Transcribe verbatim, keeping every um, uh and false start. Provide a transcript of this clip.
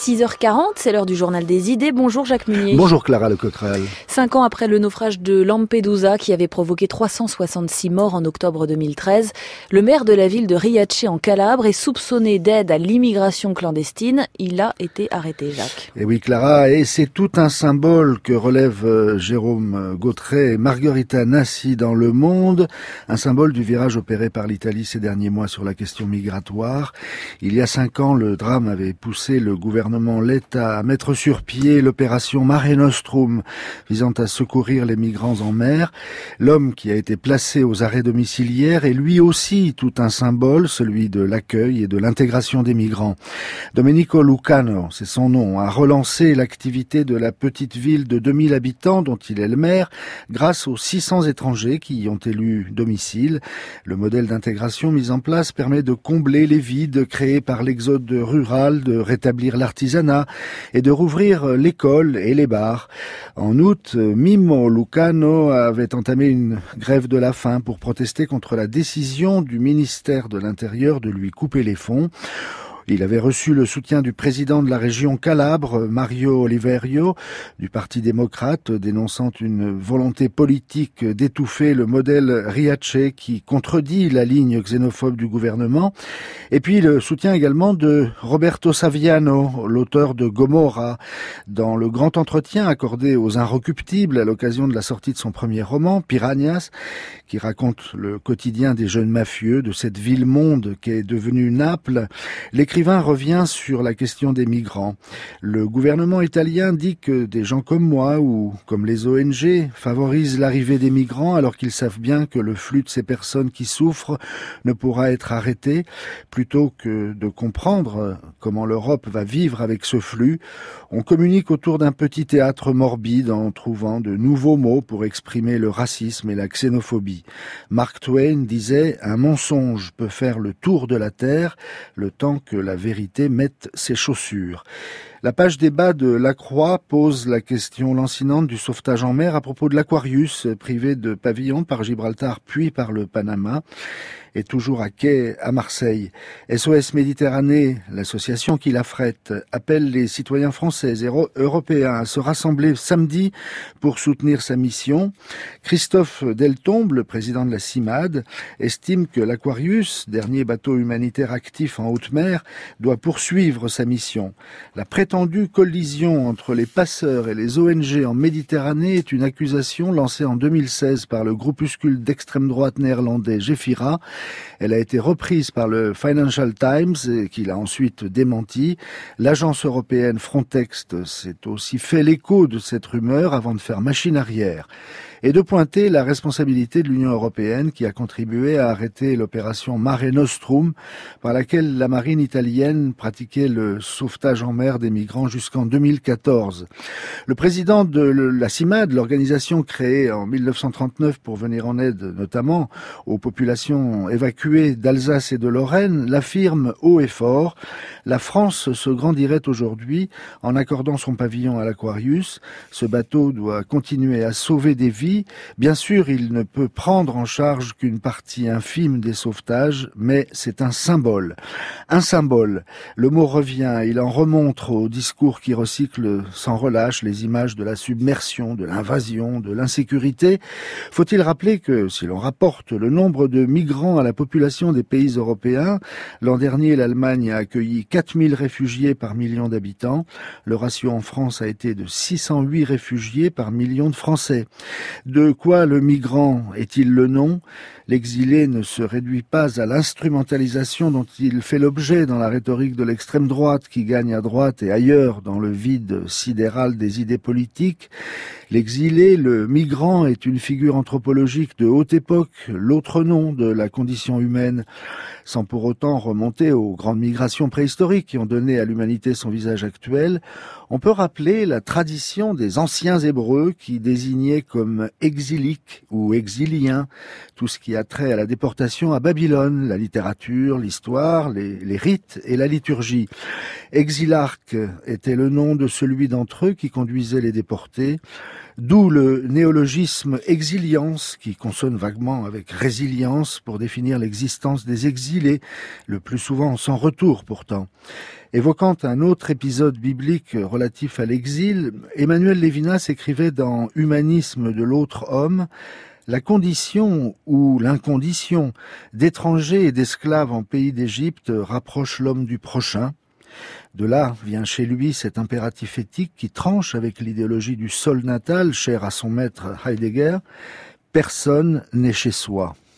six heures quarante, c'est l'heure du journal des idées. Bonjour Jacques Munier. Bonjour Clara Lecoqrel. Cinq ans après le naufrage de Lampedusa qui avait provoqué trois cent soixante-six morts en octobre deux mille treize, le maire de la ville de Riace en Calabre est soupçonné d'aide à l'immigration clandestine. Il a été arrêté, Jacques. Et oui Clara, et c'est tout un symbole que relève euh, Jérôme Gautret et Margherita Nassi dans Le Monde, un symbole du virage opéré par l'Italie ces derniers mois sur la question migratoire. Il y a cinq ans, le drame avait poussé le gouvernement, l'État, à mettre sur pied l'opération Mare Nostrum, visant à secourir les migrants en mer. L'homme qui a été placé aux arrêts domiciliaires est lui aussi tout un symbole, celui de l'accueil et de l'intégration des migrants. Domenico Lucano, c'est son nom, a relancé l'activité de la petite ville de deux mille habitants dont il est le maire, grâce aux six cents étrangers qui y ont élu domicile. Le modèle d'intégration mis en place permet de combler les vides créés par l'exode rural, de rétablir l'artisanat et de rouvrir l'école et les bars. En août, Mimmo Lucano avait entamé une grève de la faim pour protester contre la décision du ministère de l'Intérieur de lui couper les fonds. Il avait reçu le soutien du président de la région Calabre, Mario Oliverio, du Parti démocrate, dénonçant une volonté politique d'étouffer le modèle Riace qui contredit la ligne xénophobe du gouvernement. Et puis le soutien également de Roberto Saviano, l'auteur de Gomorra. Dans le grand entretien accordé aux Inrecuptibles à l'occasion de la sortie de son premier roman, Piranhas, qui raconte le quotidien des jeunes mafieux de cette ville-monde qu'est devenue Naples, l'écrivain revient sur la question des migrants. Le gouvernement italien dit que des gens comme moi ou comme les O N G favorisent l'arrivée des migrants alors qu'ils savent bien que le flux de ces personnes qui souffrent ne pourra être arrêté. Plutôt que de comprendre comment l'Europe va vivre avec ce flux, on communique autour d'un petit théâtre morbide en trouvant de nouveaux mots pour exprimer le racisme et la xénophobie. Mark Twain disait « Un mensonge peut faire le tour de la terre le temps que la vérité mette ses chaussures ». La page débat de La Croix pose la question lancinante du sauvetage en mer à propos de l'Aquarius, privé de pavillon par Gibraltar puis par le Panama, et toujours à quai à Marseille. S O S Méditerranée, l'association qui l'affrète, appelle les citoyens français et européens à se rassembler samedi pour soutenir sa mission. Christophe Deltombe, le président de la CIMAD, estime que l'Aquarius, dernier bateau humanitaire actif en haute mer, doit poursuivre sa mission. La prétendue collision entre les passeurs et les O N G en Méditerranée est une accusation lancée en deux mille seize par le groupuscule d'extrême droite néerlandais Gefira. Elle a été reprise par le Financial Times, qui l'a ensuite démenti. L'agence européenne Frontex s'est aussi fait l'écho de cette rumeur avant de faire machine arrière et de pointer la responsabilité de l'Union européenne qui a contribué à arrêter l'opération Mare Nostrum par laquelle la marine italienne pratiquait le sauvetage en mer des migrants jusqu'en deux mille quatorze. Le président de la CIMAD, l'organisation créée en mille neuf cent trente-neuf pour venir en aide notamment aux populations évacuées d'Alsace et de Lorraine, l'affirme haut et fort. La France se grandirait aujourd'hui en accordant son pavillon à l'Aquarius. Ce bateau doit continuer à sauver des vies. Bien sûr, il ne peut prendre en charge qu'une partie infime des sauvetages, mais c'est un symbole. Un symbole. Le mot revient, il en remonte au discours qui recycle sans relâche les images de la submersion, de l'invasion, de l'insécurité. Faut-il rappeler que, si l'on rapporte le nombre de migrants à la population des pays européens, l'an dernier, l'Allemagne a accueilli quatre mille réfugiés par million d'habitants. Le ratio en France a été de six cent huit réfugiés par million de Français. De quoi le migrant est-il le nom ? L'exilé ne se réduit pas à l'instrumentalisation dont il fait l'objet dans la rhétorique de l'extrême droite qui gagne à droite et ailleurs dans le vide sidéral des idées politiques. L'exilé, le migrant, est une figure anthropologique de haute époque, l'autre nom de la condition humaine, sans pour autant remonter aux grandes migrations préhistoriques qui ont donné à l'humanité son visage actuel. On peut rappeler la tradition des anciens Hébreux qui désignaient comme exiliques ou exiliens tout ce qui a trait à la déportation à Babylone, la littérature, l'histoire, les, les rites et la liturgie. Exilarque était le nom de celui d'entre eux qui conduisait les déportés. D'où le néologisme exilience qui consonne vaguement avec résilience pour définir l'existence des exilés, le plus souvent sans retour pourtant. Évoquant un autre épisode biblique relatif à l'exil, Emmanuel Levinas écrivait dans Humanisme de l'autre homme: la condition ou l'incondition d'étrangers et d'esclaves en pays d'Égypte rapproche l'homme du prochain. De là vient chez lui cet impératif éthique qui tranche avec l'idéologie du sol natal, chère à son maître Heidegger: personne n'est chez soi.